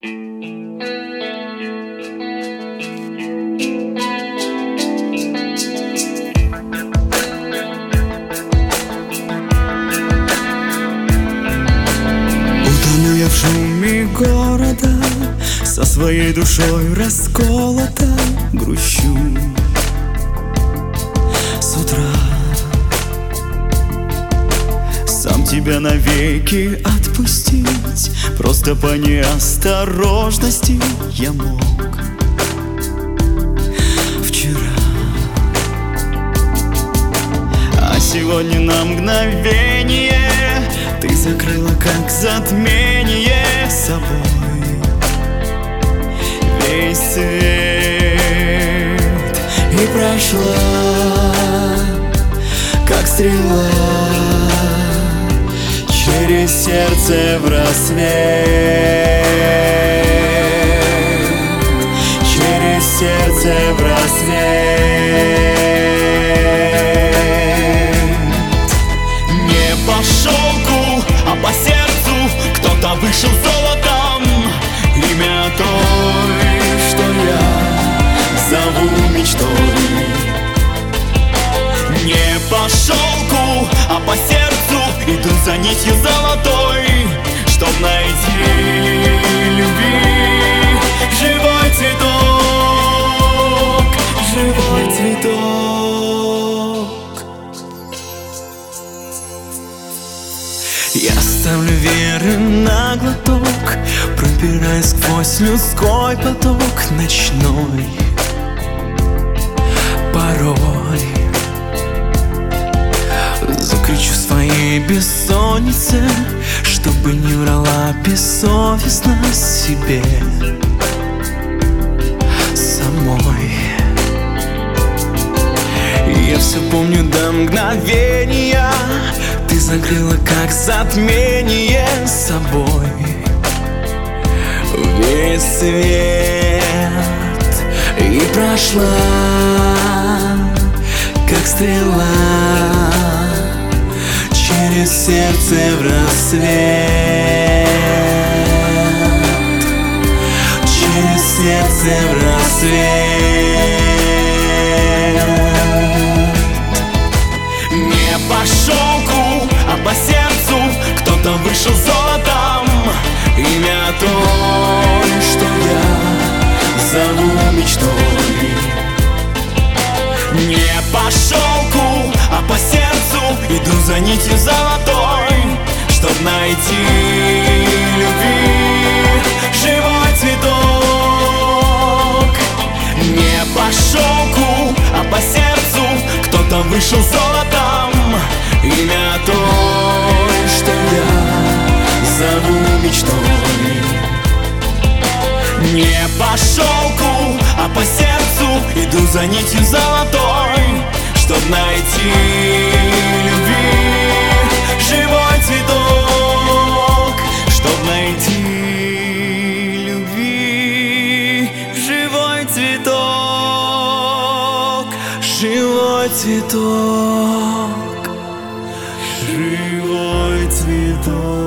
Утону я в шуме города, со своей душой расколота, грущу с утра. Сам тебя навеки отпустить просто по неосторожности я мог вчера. А сегодня на мгновение ты закрыла как затмение собой весь свет и прошла как стрела через сердце в рассвет, через сердце в рассвет. Не по шелку, а по сердцу кто-то вышел золотом. Имя той, что я зову мечтой. Не по шелку, а по сердцу иду за нитью золотой, чтоб найти любви живой цветок, живой цветок. Я ставлю веры на глоток, пробираясь сквозь людской поток ночной порой. Закричу своей бессоннице, чтобы не врала бессовестно себе самой. Я все помню до мгновения, ты закрыла как затмение собой весь свет и прошла как стрела через сердце в рассвет, через сердце в рассвет. Не по шелку, а по сердцу кто-то вышел золотом. Имя той, что я зову мечтой. Не по шелку, а по сердцу иду за нитью золотой, чтоб найти любви живой цветок. Не по шелку, а по сердцу кто-то вышел золотом. Имя той, что я зову мечтой. Не по шелку, а по сердцу иду за нитью золотой, чтоб найти любви живой цветок, чтоб найти любви живой цветок, живой цветок, живой цветок.